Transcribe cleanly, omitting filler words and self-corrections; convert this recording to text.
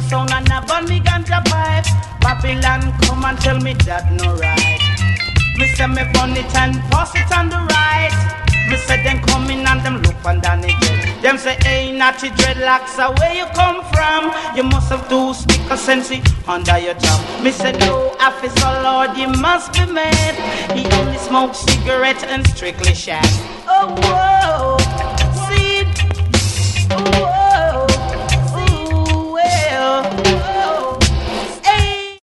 sound and I burn me ganja pipe. Babylon come and tell me that no right. Me say me burn it and pass it on the right. Me say them come in and them look underneath it. Them say, hey, natty dreadlocks, where you come from? You must have two sticker sensi under your tongue. Me say, no, officer Lord, you must be mad. He only smokes cigarettes and strictly shack. Oh, whoa.